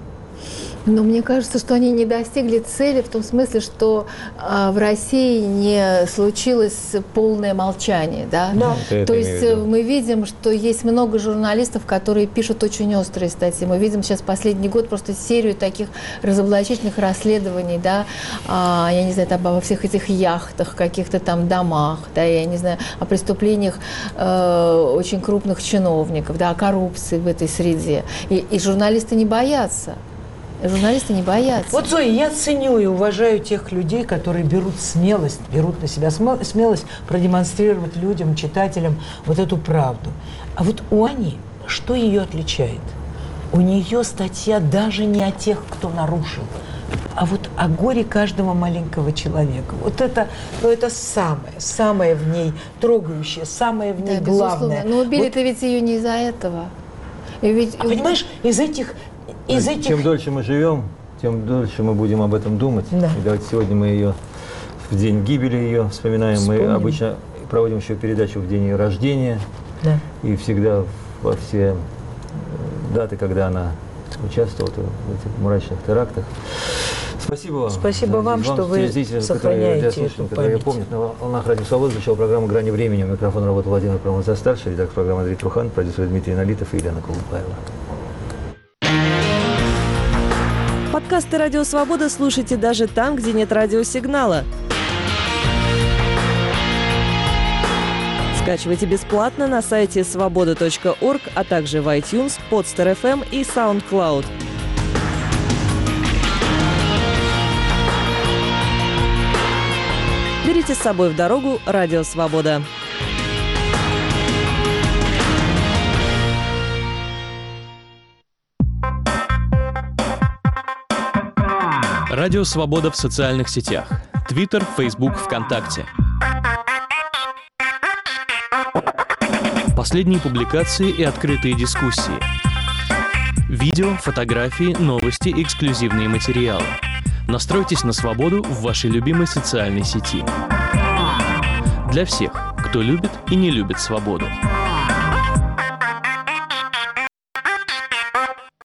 Но мне кажется, что они не достигли цели в том смысле, что а, в России не случилось полное молчание. Да? Да. Это То я есть имею в виду. э, мы видим, что есть много журналистов, которые пишут очень острые статьи. Мы видим сейчас последний год просто серию таких разоблачительных расследований, да, а, я не знаю, там, обо всех этих яхтах, каких-то там домах, да, я не знаю, о преступлениях э, очень крупных чиновников, да, о коррупции в этой среде. И, и журналисты не боятся. Журналисты не боятся. Вот, Зоя, я ценю и уважаю тех людей, которые берут смелость, берут на себя смо- смелость продемонстрировать людям, читателям вот эту правду. А вот у Ани, что ее отличает? У нее статья даже не о тех, кто нарушил, а вот о горе каждого маленького человека. Вот это, ну, это самое, самое в ней трогающее, самое в ней Да, главное. безусловно. Но убили-то Вот, ведь ее не из-за этого. И ведь... а понимаешь, из этих... Из этих... Чем дольше мы живем, тем дольше мы будем об этом думать. Да. И давайте сегодня мы ее в день гибели ее вспоминаем. Вспомним. Мы обычно проводим еще передачу в день ее рождения. Да. И всегда во все даты, когда она участвовала в этих мрачных терактах. Спасибо вам. Спасибо да, вам, что вы сохраняете эту которые память. помнят. На волнах Радио Свобода звучала программа «Грани времени». У микрофона работал Владимир Промаза-старший, редактор программы Андрей Трухан, продюсер Дмитрий Налитов и Елена Колупаева. Подкасты «Радио Свобода» слушайте даже там, где нет радиосигнала. Скачивайте бесплатно на сайте свобода точка орг, а также в iTunes, Podster эф эм и SoundCloud. Берите с собой в дорогу «Радио Свобода». Радио Свобода в социальных сетях. Твиттер, Фейсбук, ВКонтакте. Последние публикации и открытые дискуссии. Видео, фотографии, новости, эксклюзивные материалы. Настройтесь на свободу в вашей любимой социальной сети. Для всех, кто любит и не любит свободу.